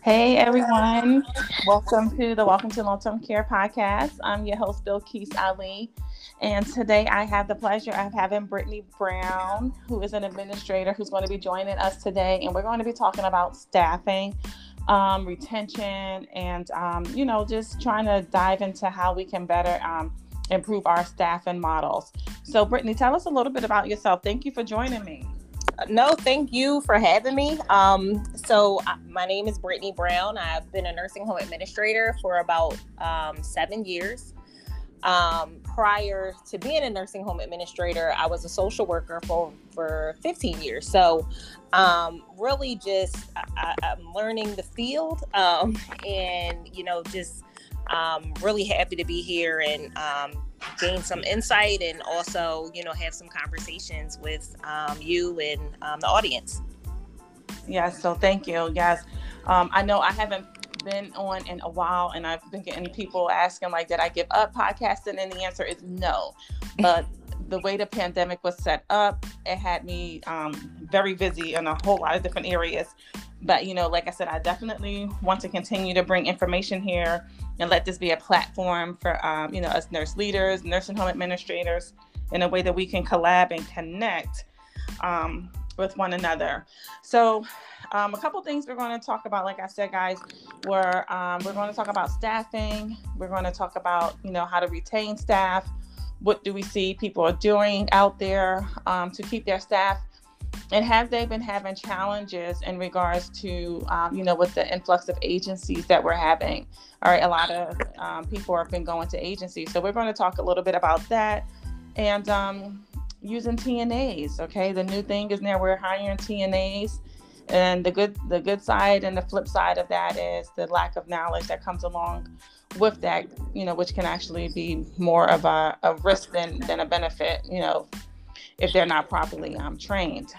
Hey everyone, welcome to Long Term Care Podcast. I'm your host Bill Keith Ali, and today I have the pleasure of having Brittany Brown, who is an administrator, who's going to be joining us today, and we're going to be talking about staffing, retention, and just trying to dive into how we can better improve our staffing models. So, Brittany, tell us a little bit about yourself. Thank you for joining me. No, thank you for having me. My name is Brittany Brown. I've been a nursing home administrator for about 7 years. Prior to being a nursing home administrator, I was a social worker for 15 years. So really just I'm learning the field and, just really happy to be here and gain some insight and also, have some conversations with you and the audience. Yes, so thank you. Yes. I know I haven't been on in a while, and I've been getting people asking, like, did I give up podcasting? And the answer is no. But the way the pandemic was set up, it had me very busy in a whole lot of different areas. But, like I said, I definitely want to continue to bring information here and let this be a platform for, us nurse leaders, nursing home administrators, in a way that we can collab and connect with one another. So a couple things we're going to talk about, like I said, guys, we're going to talk about staffing. We're going to talk about, how to retain staff. What do we see people are doing out there to keep their staff? And have they been having challenges in regards to, with the influx of agencies that we're having? All right, a lot of people have been going to agencies. So we're going to talk a little bit about that and using TNAs. Okay, the new thing is now we're hiring TNAs. And the good side and the flip side of that is the lack of knowledge that comes along with that, which can actually be more of a risk than a benefit, if they're not properly trained.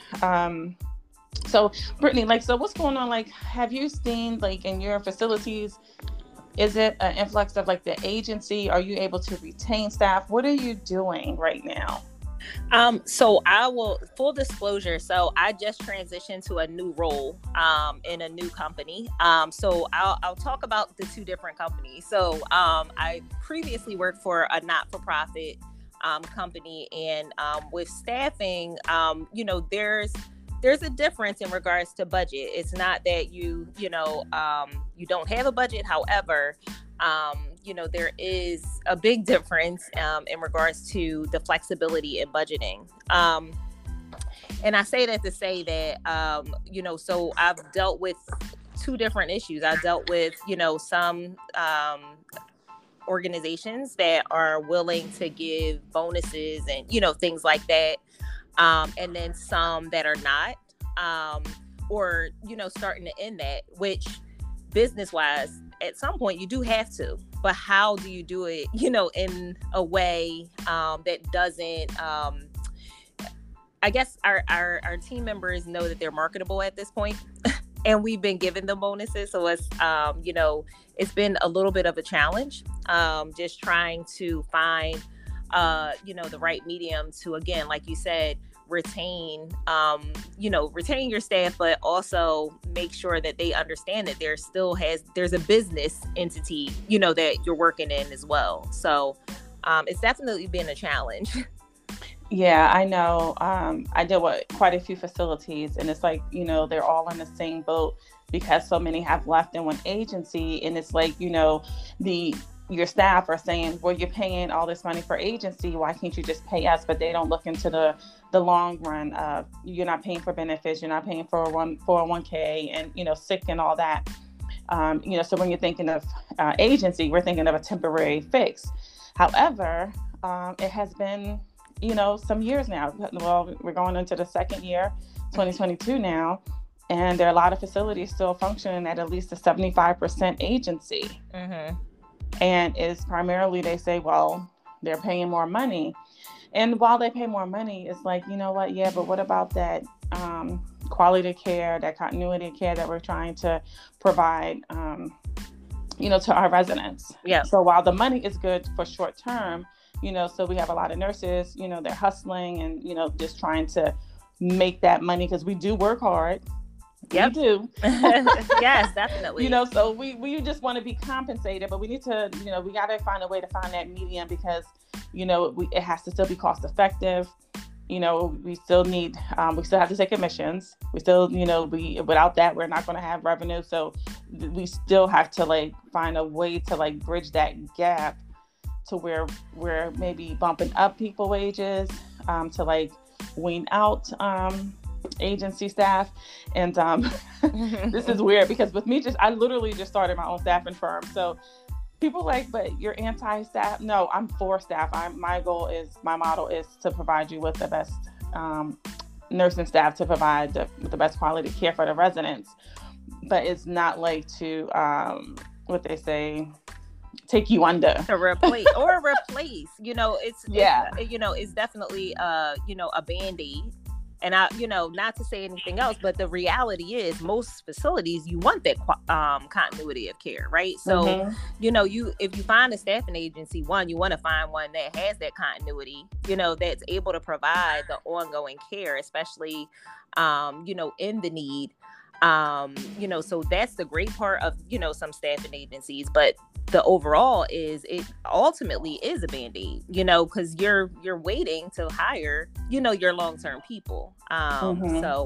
So Brittany, so what's going on? Like, have you seen, like, in your facilities, is it an influx of like the agency? Are you able to retain staff? What are you doing right now? So I will, full disclosure, so I just transitioned to a new role in a new company. So I'll talk about the two different companies. So I previously worked for a not-for-profit company, and with staffing, there's a difference in regards to budget. It's not that you don't have a budget. However, there is a big difference in regards to the flexibility in budgeting. And I say that to say that, so I've dealt with two different issues. I dealt with, some organizations that are willing to give bonuses and, things like that. And then some that are not, or, starting to end that, which business-wise, at some point you do have to, but how do you do it, in a way that doesn't, I guess our team members know that they're marketable at this point and we've been giving them bonuses. So it's, it's been a little bit of a challenge, just trying to find, the right medium to, again, like you said, retain your staff, but also make sure that they understand that there's a business entity, that you're working in as well. So it's definitely been a challenge. Yeah, I know. I deal with quite a few facilities, and it's like, they're all in the same boat because so many have left in one agency. And it's like, your staff are saying, well, you're paying all this money for agency. Why can't you just pay us? But they don't look into the long run of, you're not paying for benefits. You're not paying for 401k and, sick and all that. So when you're thinking of agency, we're thinking of a temporary fix. However, it has been, some years now. Well, we're going into the second year, 2022 now. And there are a lot of facilities still functioning at least a 75% agency. Mm-hmm. And it's primarily, they say, well, they're paying more money. And while they pay more money, it's like, you know what? Yeah, but what about that quality of care, that continuity of care that we're trying to provide, to our residents? Yeah. So while the money is good for short term, so we have a lot of nurses, they're hustling and, just trying to make that money because we do work hard. We Yep. do. Yes, definitely. So we just want to be compensated, but we need to, we got to find a way to find that medium because, it has to still be cost effective. We still need, we still have to take commissions. We still, without that, we're not going to have revenue. So we still have to like find a way to like bridge that gap to where we're maybe bumping up people wages, to like wean out, agency staff. And this is weird because with me, I literally just started my own staffing firm. So people like, but you're anti-staff. No, I'm for staff. My model is to provide you with the best nursing staff to provide the best quality care for the residents. But it's not like to, what they say, take you under. To replace. It's definitely, a Band-Aid. And not to say anything else, but the reality is most facilities, you want that continuity of care, right? So, if you find a staffing agency, you want to find one that has that continuity, that's able to provide the ongoing care, especially, in the need. So that's the great part of, some staffing agencies, but the overall is it ultimately is a Band-Aid, because you're waiting to hire, your long-term people. So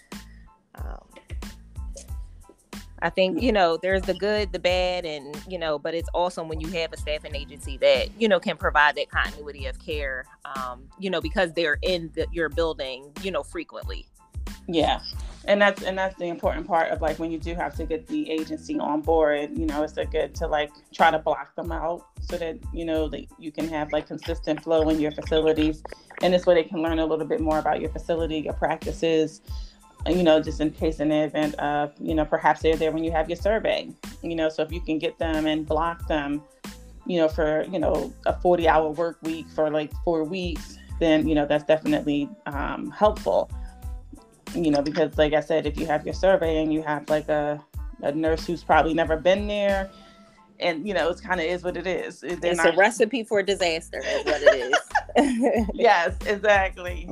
I think, there's the good, the bad, and, but it's awesome when you have a staffing agency that, can provide that continuity of care, because they're in your building, frequently. Yeah. And that's the important part of like when you do have to get the agency on board, it's good to like try to block them out so that, that you can have like consistent flow in your facilities. And this way they can learn a little bit more about your facility, your practices, just in case in the event of, perhaps they're there when you have your survey, so if you can get them and block them, for, a 40-hour work week for like 4 weeks, then, that's definitely helpful. Because like I said, if you have your survey and you have like a nurse who's probably never been there, and it's kind of is what it is. It's a recipe for disaster is what it is. Yes, exactly.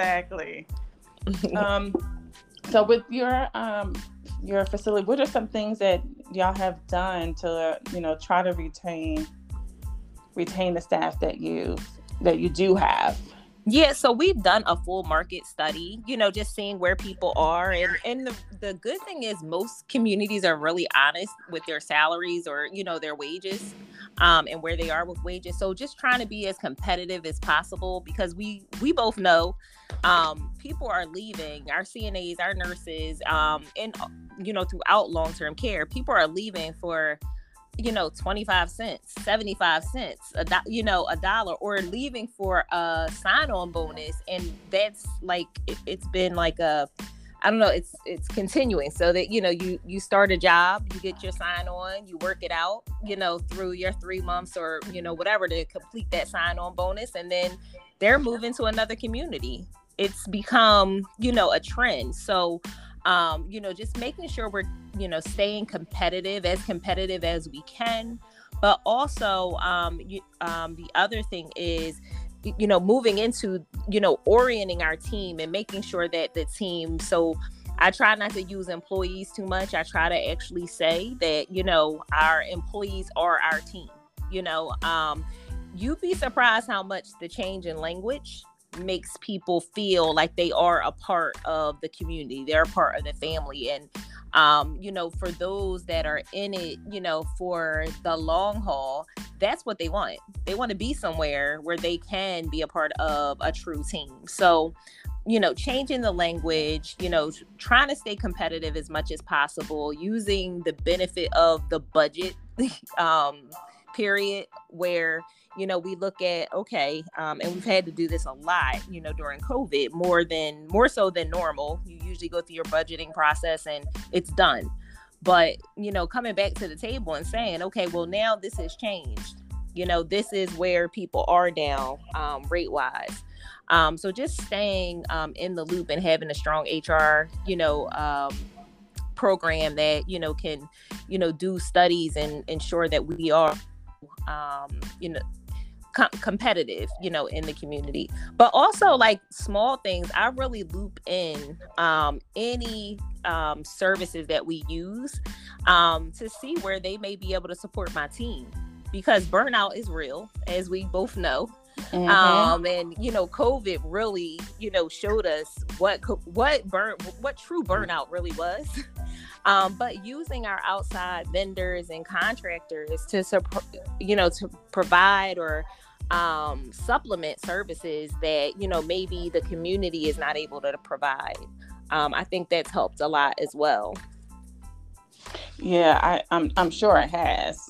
So with your facility, what are some things that y'all have done to try to retain the staff that you do have? Yeah, so we've done a full market study, just seeing where people are. And the good thing is most communities are really honest with their salaries or, their wages, and where they are with wages. So just trying to be as competitive as possible, because we both know people are leaving, our CNAs, our nurses, and, throughout long-term care, people are leaving for 25 cents, 75 cents, a dollar, or leaving for a sign-on bonus. And that's like, it's been like it's continuing, so that, you start a job, you get your sign-on, you work it out, through your 3 months or, whatever to complete that sign-on bonus. And then they're moving to another community. It's become, a trend. So, just making sure we're, staying competitive as we can. But also, the other thing is, moving into, orienting our team and making sure that the team, so I try not to use employees too much. I try to actually say that, our employees are our team. You'd be surprised how much the change in language makes people feel like they are a part of the community. They're a part of the family. And, for those that are in it, for the long haul, that's what they want. They want to be somewhere where they can be a part of a true team. So, changing the language, trying to stay competitive as much as possible, using the benefit of the budget period where, we look at, okay, and we've had to do this a lot, during COVID, more so than normal. You usually go through your budgeting process and it's done. But, coming back to the table and saying, okay, well, now this has changed. This is where people are now, rate wise. So just staying in the loop and having a strong HR, program that, can, do studies and ensure that we are, competitive, in the community. But also like small things, I really loop in any services that we use to see where they may be able to support my team, because burnout is real, as we both know. And COVID really showed us what true burnout really was. But using our outside vendors and contractors to provide or supplement services that maybe the community is not able to provide, I think that's helped a lot as well. Yeah, I'm sure it has.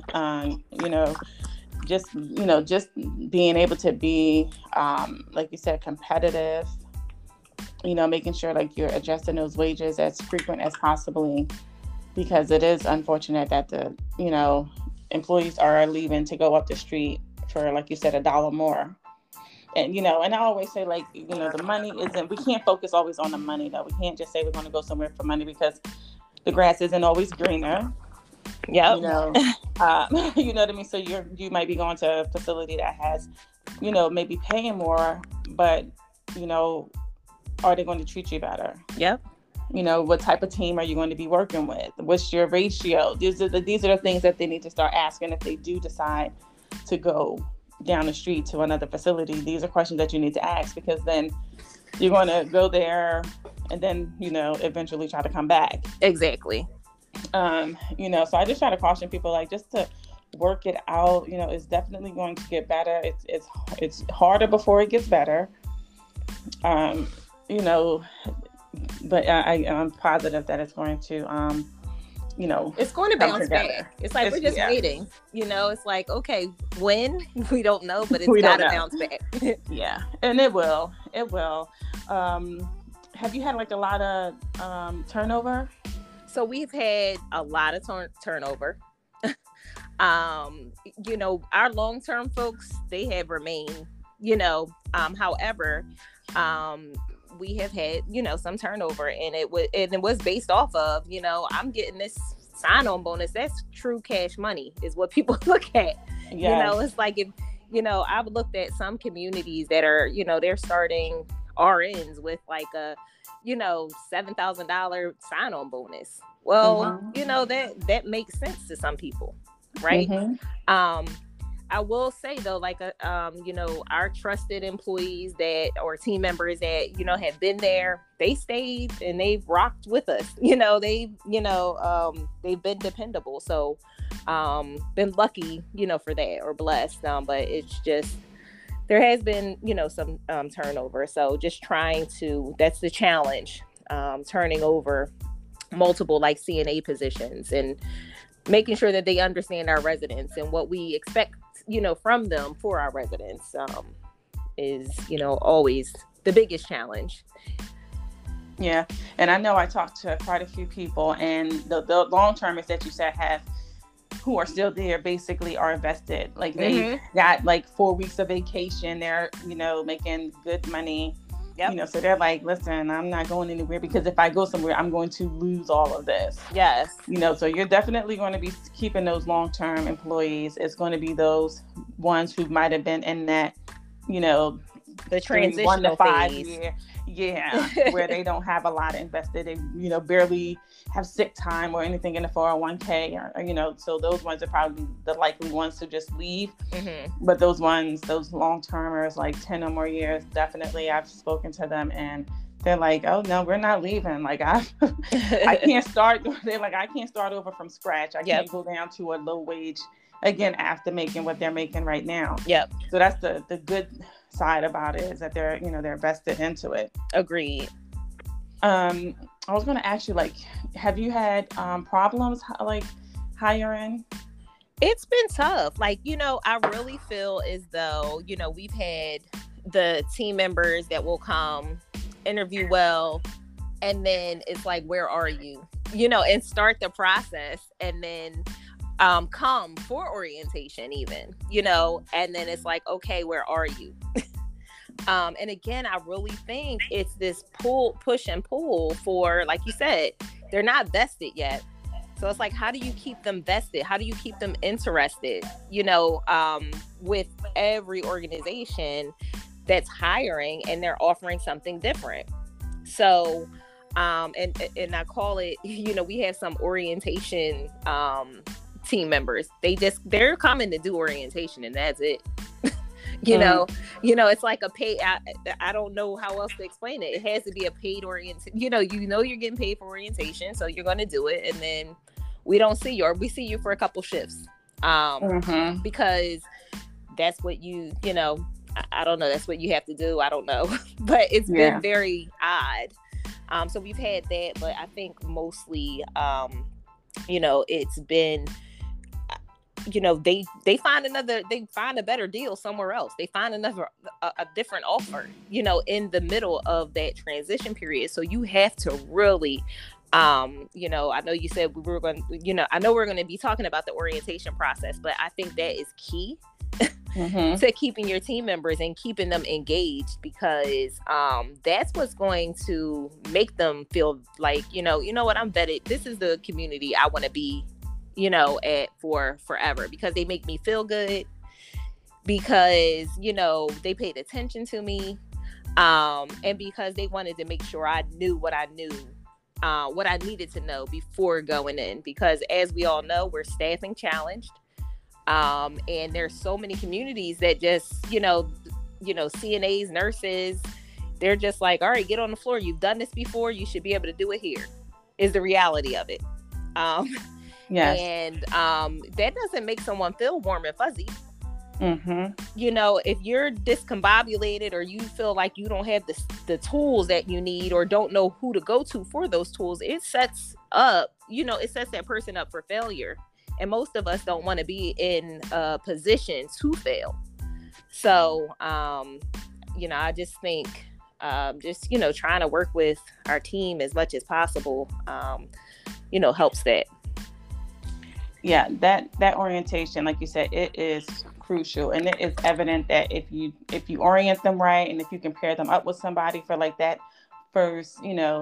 Just being able to be, like you said, competitive, making sure like you're adjusting those wages as frequent as possibly, because it is unfortunate that the, employees are leaving to go up the street for, like you said, $1 more. And, and I always say, like, the money we can't focus always on the money, though. We can't just say we're going to go somewhere for money, because the grass isn't always greener. Yeah. You know what I mean? So you might be going to a facility that has, maybe paying more, but, are they going to treat you better? Yep. What type of team are you going to be working with? What's your ratio? These are the things that they need to start asking if they do decide to go down the street to another facility. These are questions that you need to ask, because then you're going to go there and then, eventually try to come back. Exactly. So I just try to caution people, like, just to work it out. It's definitely going to get better. It's harder before it gets better. But I'm positive that it's going to, it's going to bounce back. It's like we're just waiting. It's like, okay, when? We don't know, but it's got to bounce back. Yeah, and it will. It will. Have you had like a lot of turnover? So we've had a lot of turnover. Our long-term folks, they have remained, however, we have had, some turnover, and it was based off of, I'm getting this sign-on bonus. That's true cash money is what people look at. Yes. It's like, if, I've looked at some communities that are, they're starting RNs with like a, $7,000 sign-on bonus. Well, that makes sense to some people, right? Mm-hmm. I will say though, like, our trusted employees or team members that, have been there, they stayed and they've rocked with us. They've been dependable. So, been lucky, for that, or blessed. But it's just, there has been, some turnover. So just that's the challenge, turning over multiple like CNA positions and making sure that they understand our residents and what we expect, from them for our residents, is, always the biggest challenge. Yeah. And I know I talked to quite a few people, and the long-termers that you said who are still there basically are invested. Like they got like 4 weeks of vacation. They're, making good money. Yep. So they're like, listen, I'm not going anywhere, because if I go somewhere, I'm going to lose all of this. Yes. So you're definitely going to be keeping those long-term employees. It's going to be those ones who might have been in that, the transitional 1 to 5 phase. year. Yeah. Where they don't have a lot invested. They, barely have sick time or anything in the 401k or, so those ones are probably the likely ones to just leave. Mm-hmm. But those long-termers, like 10 or more years, definitely I've spoken to them and they're like, oh no, we're not leaving. Like I can't start. They're like, I can't start over from scratch. I can't go down to a low wage again after making what they're making right now. Yep. So that's the good side about it, is that they're invested into it. Agreed. I was going to ask you, like, have you had problems like hiring? It's been tough. Like, I really feel as though, we've had the team members that will come, interview well, and then it's like, where are you? And start the process, and then come for orientation even, and then it's like, okay, where are you? And again, I really think it's this push and pull for, like you said, they're not vested yet. So it's like, how do you keep them vested? How do you keep them interested? With every organization that's hiring and they're offering something different. So, and I call it, we have some orientation team members. They're coming to do orientation and that's it. It's like a pay. I don't know how else to explain it. It has to be a paid orientation. You're getting paid for orientation, so you're going to do it, and then we don't see you, or we see you for a couple shifts, because that's what I don't know. That's what you have to do. I don't know, but it's been very odd. So we've had that, but I think mostly, it's been. They find a better deal somewhere else. They find a different offer, in the middle of that transition period. So you have to really, I know you said we were going to, I know we're going to be talking about the orientation process, but I think that is key to keeping your team members and keeping them engaged, because that's what's going to make them feel like, what, I'm vetted. This is the community I want to be at for forever, because they make me feel good, because they paid attention to me, and because they wanted to make sure I knew what I knew, what I needed to know before going in, because as we all know, we're staffing challenged, and there's so many communities that just CNAs, nurses, they're just like, all right, get on the floor, you've done this before, you should be able to do it here, is the reality of it. Yes. And that doesn't make someone feel warm and fuzzy. If you're discombobulated, or you feel like you don't have the tools that you need, or don't know who to go to for those tools, it sets that person up for failure. And most of us don't want to be in a position to fail. So, I just think trying to work with our team as much as possible, helps that. Yeah, that orientation, like you said, it is crucial, and it is evident that if you orient them right, and if you can pair them up with somebody for like that first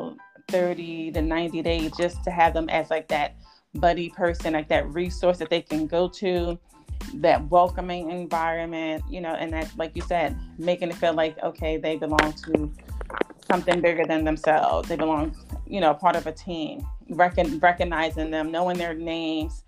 30 to 90 days, just to have them as like that buddy person, like that resource that they can go to, that welcoming environment, and that, like you said, making it feel like, okay, they belong to something bigger than themselves. They belong, part of a team, recognizing them, knowing their names.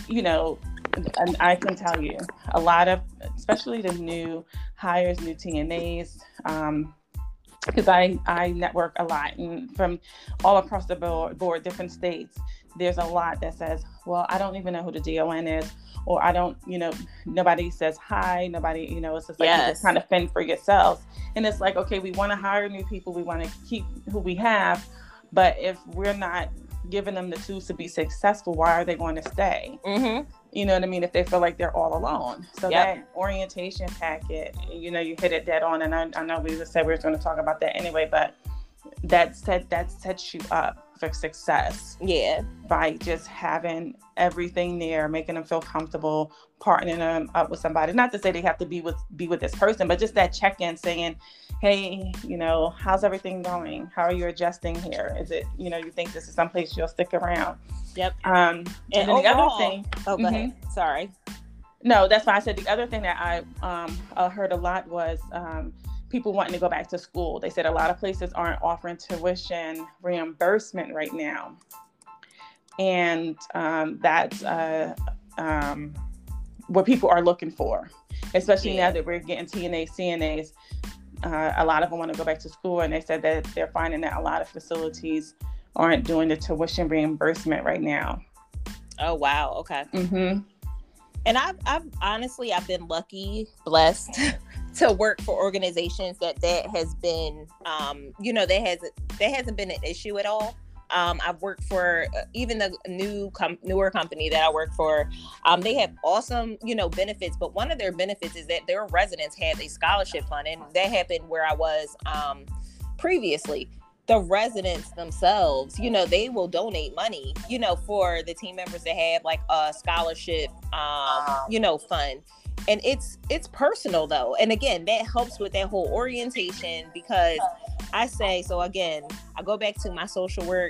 And I can tell you a lot of, especially the new hires, new TNAs, because I network a lot, and from all across the board, different states, there's a lot that says, well, I don't even know who the DON is, or I don't, nobody says hi, nobody, it's just like, you just kind of fend for yourselves. And it's like, okay, we want to hire new people, we want to keep who we have, but if we're not giving them the tools to be successful, why are they going to stay? You know what I mean? If they feel like they're all alone. So that orientation packet, you hit it dead on. And I know we said we were going to talk about that anyway, but that sets you up for success. Yeah. By just having everything there, making them feel comfortable, partnering them up with somebody. Not to say they have to be with this person, but just that check-in, saying, hey, how's everything going? How are you adjusting here? Is it, you think this is someplace you'll stick around? Yep. And then overall, the other thing. Oh, go ahead. Sorry. No, that's why I said the other thing that I heard a lot was people wanting to go back to school. They said a lot of places aren't offering tuition reimbursement right now. And that's what people are looking for, especially now that we're getting TNAs, CNAs. A lot of them want to go back to school, and they said that they're finding that a lot of facilities aren't doing the tuition reimbursement right now. Oh, wow. Okay. And I've honestly, I've been lucky, blessed to work for organizations that has been, that hasn't been an issue at all. I've worked for even the newer company that I work for. They have awesome, benefits, but one of their benefits is that their residents have a scholarship fund, and that happened where I was previously. The residents themselves, they will donate money, for the team members that have like a scholarship, fund. And it's personal though. And again, that helps with that whole orientation, because I say, so again, I go back to my social work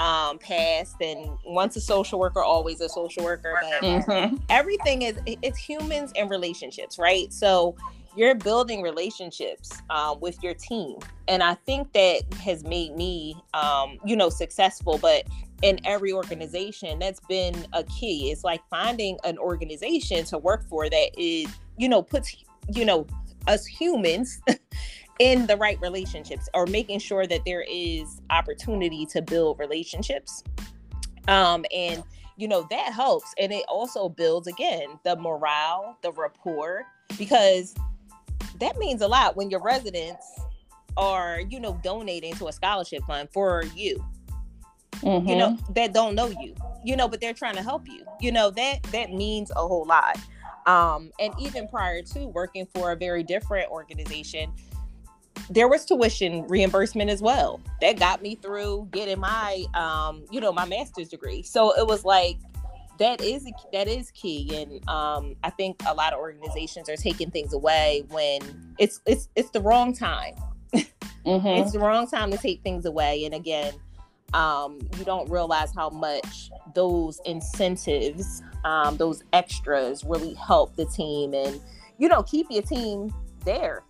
passed, and once a social worker, always a social worker. But everything it's humans and relationships, right? So you're building relationships with your team, and I think that has made me successful. But in every organization, that's been a key. It's like finding an organization to work for that is puts us humans in the right relationships, or making sure that there is opportunity to build relationships. And that helps. And it also builds, again, the morale, the rapport, because that means a lot when your residents are, donating to a scholarship fund for you, that don't know you, but they're trying to help you, that means a whole lot. And even prior to working for a very different organization, there was tuition reimbursement as well. That got me through getting my, my master's degree. So it was like, that is key. And I think a lot of organizations are taking things away when it's the wrong time. It's the wrong time to take things away. And again, you don't realize how much those incentives, those extras really help the team and, keep your team there.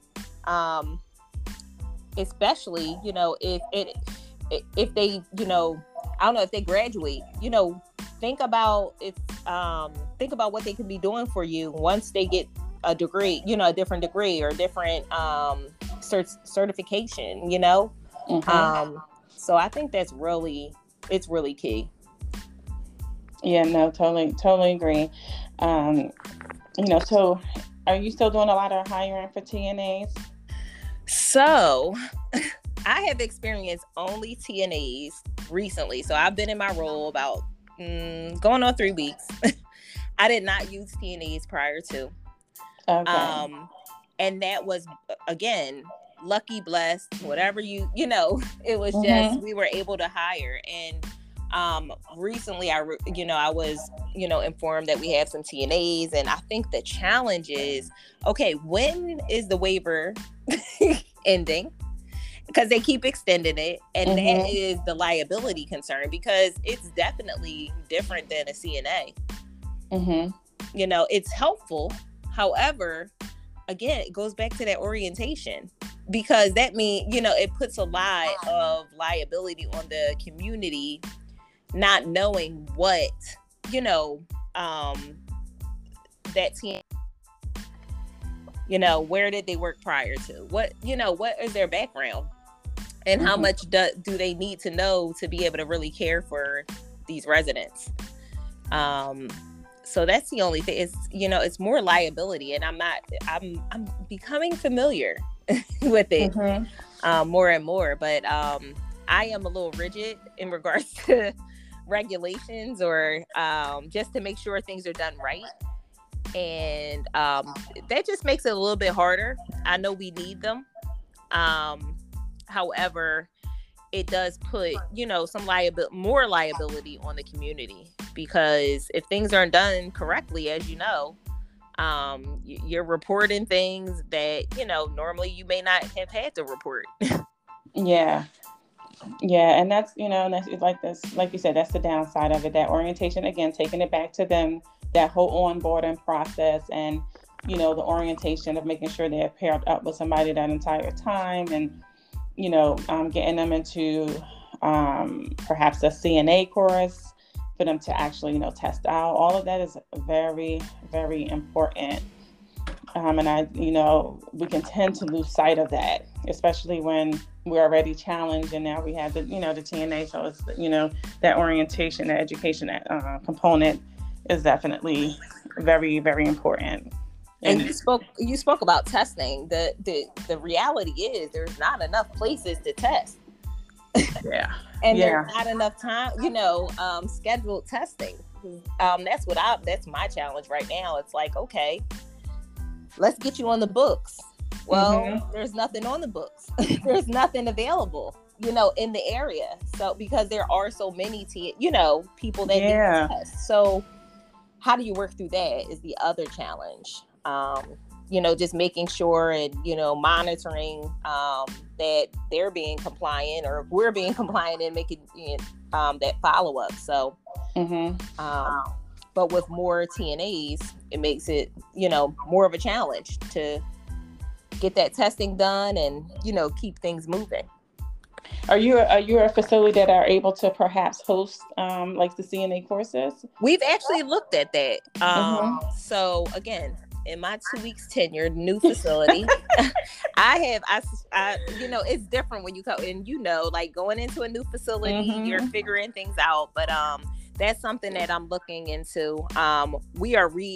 Especially, if they, I don't know, if they graduate, think about what they could be doing for you once they get a degree, a different degree or a different certification, so I think it's really key. Yeah, no, totally agree. So are you still doing a lot of hiring for TNAs? So I have experienced only TNAs recently. So I've been in my role about going on 3 weeks. I did not use TNAs prior to. Okay. And that was, again, lucky, blessed, whatever it was just, we were able to hire. And recently I was, informed that we have some TNAs, and I think the challenge is, okay, when is the waiver ending? Because they keep extending it, and that is the liability concern, because it's definitely different than a CNA. It's helpful. However, again, it goes back to that orientation, because that means, it puts a lot of liability on the community, not knowing what, that team, where did they work prior to? What is their background? And how much do they need to know to be able to really care for these residents? So that's the only thing. It's, it's more liability, and I'm becoming familiar with it more and more. But I am a little rigid in regards to regulations, or just to make sure things are done right. And that just makes it a little bit harder. I know we need them. However, it does put, some more liability on the community, because if things aren't done correctly, as you're reporting things that, normally you may not have had to report. Yeah. And that's, that's like this, like you said, that's the downside of it, that orientation, again, taking it back to them, that whole onboarding process, and, the orientation of making sure they're paired up with somebody that entire time, and, getting them into perhaps a CNA course for them to actually, test out. All of that is very, very important. And we can tend to lose sight of that, especially when we're already challenged, and now we have the, the TNA. So it's, that orientation, that education, that component is definitely very, very important. And you spoke about testing. The reality is there's not enough places to test. Yeah. And there's not enough time, scheduled testing. That's my challenge right now. It's like, okay, let's get you on the books. Well, there's nothing on the books. There's nothing available, in the area. So, because there are so many, people that need to test. So how do you work through that is the other challenge. Just making sure and, monitoring that they're being compliant, or if we're being compliant, and making that follow-up. So Mm-hmm. but with more TNAs, it makes it, more of a challenge to get that testing done and, keep things moving. Are you a facility that are able to perhaps host like the CNA courses? We've actually looked at that. So again, in my 2 weeks tenure, new facility, I it's different when you go and like going into a new facility, you're figuring things out. But that's something that I'm looking into. We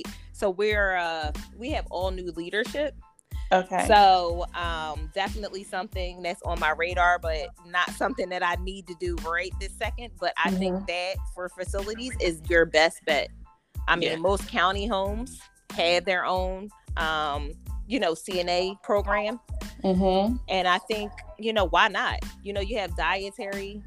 have all new leadership. Okay. So definitely something that's on my radar, but not something that I need to do right this second. But I think that for facilities is your best bet. I mean, most county homes have their own, CNA program. Mm-hmm. And I think, why not? You have dietary,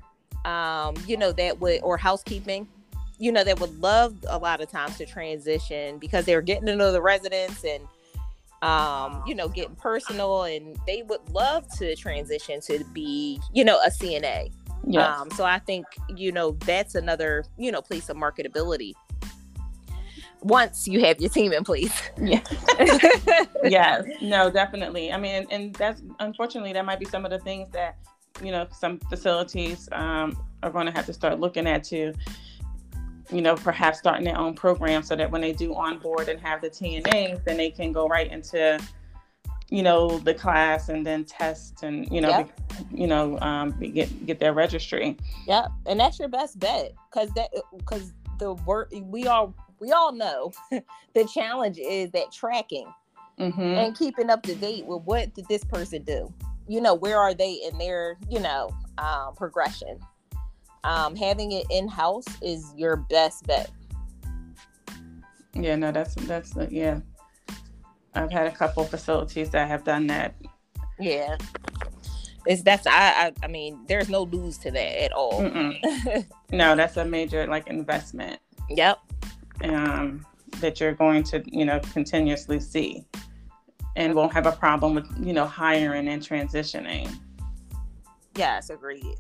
or housekeeping, that would love a lot of times to transition because they're getting to know the residents and, getting personal, and they would love to transition to be, a CNA. Yeah. So I think, that's another, place of marketability once you have your team in place. Yeah. Yes. No, definitely. I mean, and that's, unfortunately, that might be some of the things that, some facilities are going to have to start looking at too. Perhaps starting their own program so that when they do onboard and have the TNAs, then they can go right into, the class and then test and, get their registry. Yeah. And that's your best bet. Cause the work, we all know the challenge is that tracking and keeping up to date with what did this person do? Where are they in their, progression? Having it in-house is your best bet. Yeah, no, that's yeah. I've had a couple facilities that have done that. Yeah. I mean, there's no lose to that at all. No, that's a major investment. Yep. That you're going to, continuously see and won't have a problem with, hiring and transitioning. Yes, agreed.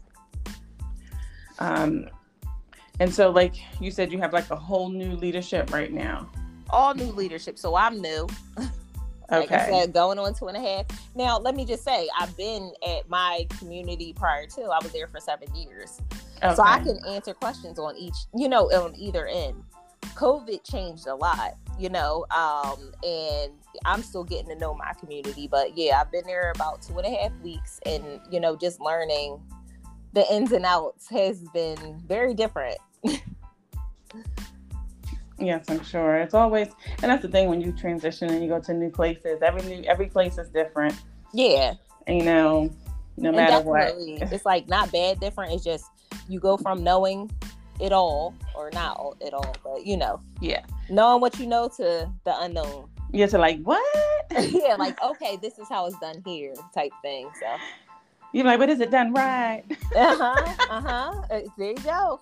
And so like you said, you have a whole new leadership right now. All new leadership. So I'm new. Like I said, going on 2.5. Now, let me just say, I've been at my community prior to. I was there for 7 years. Okay. So I can answer questions on each, on either end. COVID changed a lot, and I'm still getting to know my community. But yeah, I've been there about 2.5 weeks, and, just learning the ins and outs has been very different. Yes, I'm sure. It's always, and that's the thing when you transition and you go to new places. Every place is different. Yeah. And, no matter what. It's not bad different. It's just you go from knowing it all, or not at all, but Yeah. Knowing what you know to the unknown. Yeah, to what? Yeah, okay, this is how it's done here, type thing. So you're like, but is it done right? There you go.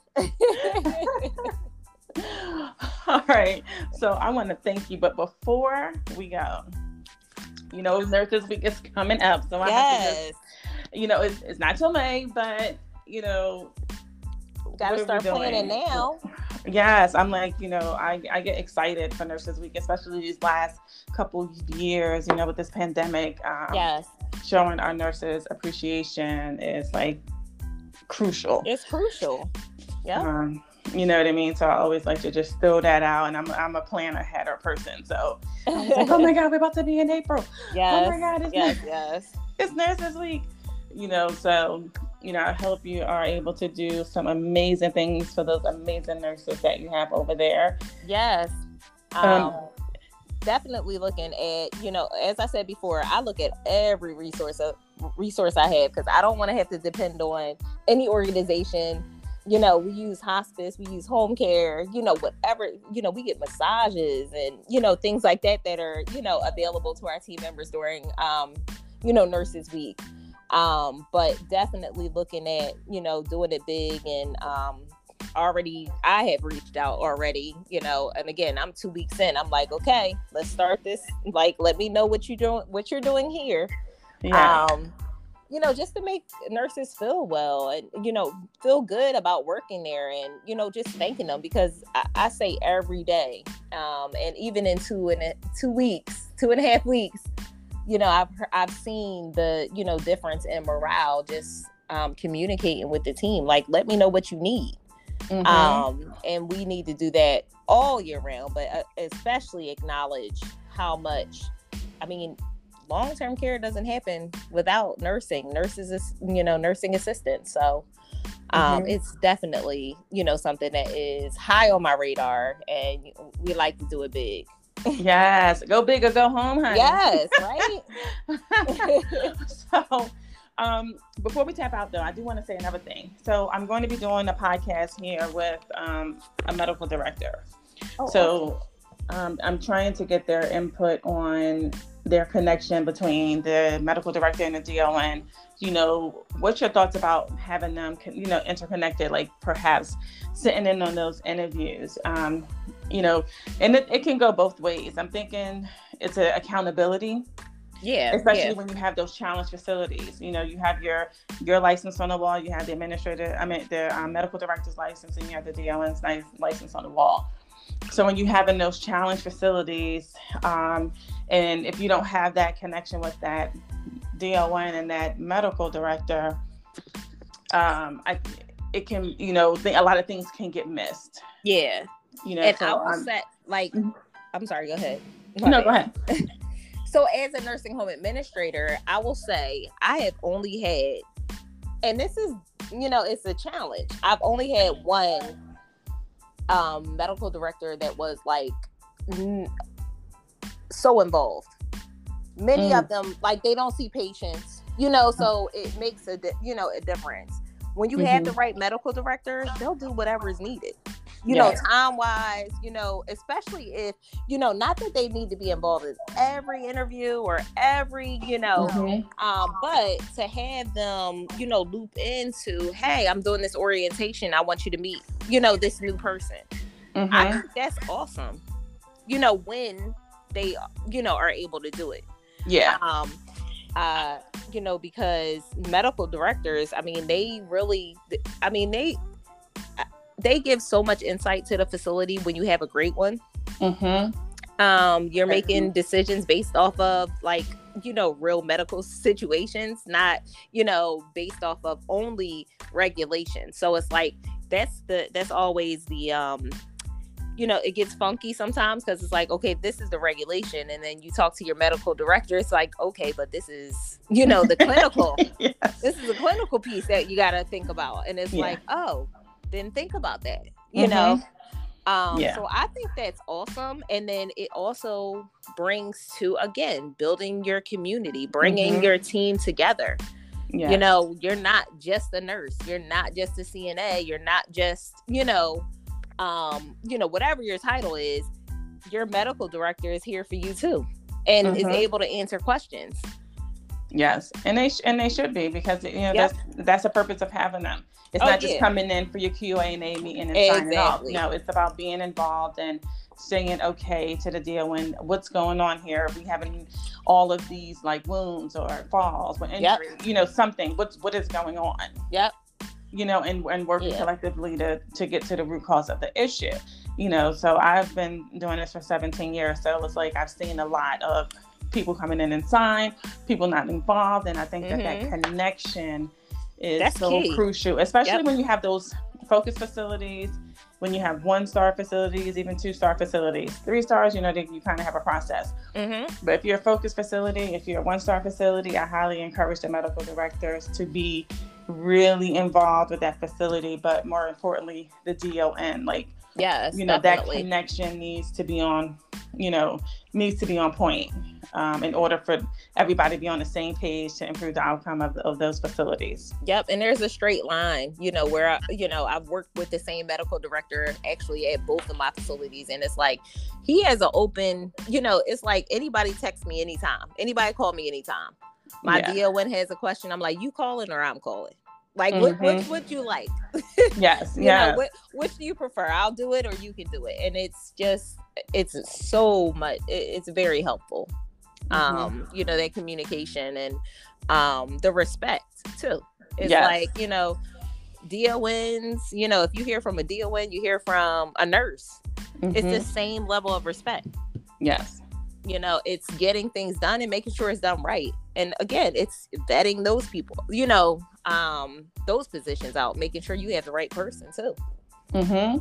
All right. So I want to thank you. But before we go, Nurses Week is coming up. So I have to just, it's not till May, but, got to start planning now. Yes. I'm I get excited for Nurses Week, especially these last couple years, with this pandemic. Yes. Showing our nurses appreciation is crucial. It's crucial. Yeah. You know what I mean? So I always like to just throw that out, and I'm a plan ahead person. So I was oh my God, we're about to be in April. Yes. Oh my God, it's Nurses Week. So I hope you are able to do some amazing things for those amazing nurses that you have over there. Yes. Definitely looking at, as I said before, I look at every resource I have, because I don't want to have to depend on any organization. We use hospice, we use home care, whatever, we get massages and, things like that are, available to our team members during, Nurses Week. But definitely looking at, doing it big, and I have reached out already, and again, I'm 2 weeks in. I'm like, okay, let's start this. Let me know what you're doing here. Yeah. just to make nurses feel well and, feel good about working there and, just thanking them because I say every day, and even in 2.5 weeks, I've seen the, difference in morale, just communicating with the team. Like, let me know what you need. And we need to do that all year round, but especially acknowledge how much, long-term care doesn't happen without nursing. Nurses is, nursing assistants. So it's definitely, something that is high on my radar, and we like to do it big. Yes. Go big or go home, honey. Yes, right? So before we tap out, though, I do want to say another thing. So I'm going to be doing a podcast here with a medical director. So I'm trying to get their input on their connection between the medical director and the DON. What's your thoughts about having them, interconnected, like perhaps sitting in on those interviews? And it can go both ways. I'm thinking it's an accountability. Yeah. Especially when you have those challenge facilities. You have your license on the wall, you have the medical director's license, and you have the DON's license on the wall. So when you have in those challenge facilities, and if you don't have that connection with that DON and that medical director, it can, a lot of things can get missed. Yeah. And so I will say, I'm sorry, go ahead. Go ahead. So as a nursing home administrator, I will say I have only had, and this is, it's a challenge. I've only had one medical director that was so involved. Many of them, they don't see patients, so it makes a difference. When you have the right medical director, they'll do whatever is needed. Time wise, especially if, not that they need to be involved in every interview or every, but to have them, loop into, hey, I'm doing this orientation. I want you to meet, this new person. I think that's awesome, when they, are able to do it. Yeah. Because medical directors, they give so much insight to the facility when you have a great one. You're making decisions based off of real medical situations, not, based off of only regulations. So it's that's always the, it gets funky sometimes because it's okay, this is the regulation. And then you talk to your medical director. It's okay, but this is, the clinical, Yes. This is a clinical piece that you got to think about. And it's didn't think about that, So I think that's awesome. And then it also brings to, again, building your community, bringing your team together. Yes. You're not just a nurse. You're not just a CNA. You're not just, whatever your title is, your medical director is here for you too, and is able to answer questions. Yes, and they should be, because that's the purpose of having them. It's not just coming in for your QA&A meeting and signing off. No, it's about being involved and saying okay to the DON. What's going on here? We having all of these wounds or falls or injury. Something. What is going on? Yep. And working collectively to get to the root cause of the issue. So I've been doing this for 17 years. So it's I've seen a lot of people coming in and sign, people not involved. And I think that connection is crucial, especially when you have those focus facilities, when you have 1-star facilities, even 2-star facilities. 3 stars, you kind of have a process. But if you're a focus facility, if you're a 1-star facility, I highly encourage the medical directors to be really involved with that facility, but more importantly, the DON. Yes, that connection needs to be on point in order for everybody to be on the same page to improve the outcome of those facilities. Yep. And there's a straight line, where, I've worked with the same medical director actually at both of my facilities. And it's he has an open, it's anybody text me anytime. Anybody call me anytime. My DON has a question. I'm you calling or I'm calling? What you like? Yes. Which do you prefer? I'll do it or you can do it. And it's so much, it's very helpful. You know, that communication and the respect too. It's Yes. like, you know, DONs, you know, if you hear from a DON, you hear from a nurse. It's the same level of respect. Yes. You know, it's getting things done and making sure it's done right. And again, it's vetting those people, you know, those positions out, making sure you have the right person too. So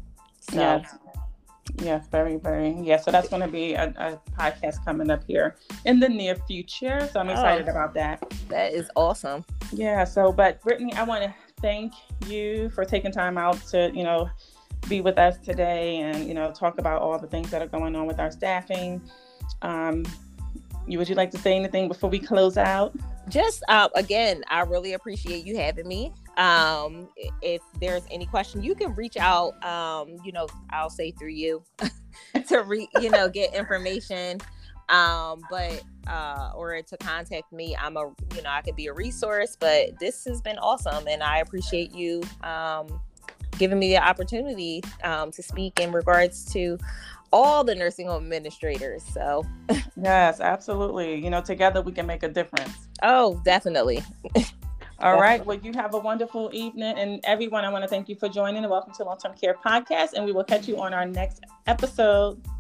yes, very, very. Yeah, so that's going to be a podcast coming up here in the near future. So I'm excited about that. That is awesome. Yeah, so, but Brittany, I want to thank you for taking time out to, you know, be with us today and, you know, talk about all the things that are going on with our staffing. Would you like to say anything before we close out? Just again, I really appreciate you having me. If there's any question, you can reach out, you know, I'll say through you to you know, get information. But or to contact me. You know, I could be a resource, but this has been awesome and I appreciate you giving me the opportunity to speak in regards to all the nursing home administrators. So yes, absolutely. You know, together we can make a difference. Oh, definitely. All right. Well, you have a wonderful evening. And everyone, I want to thank you for joining and welcome to Long Term Care Podcast. And we will catch you on our next episode.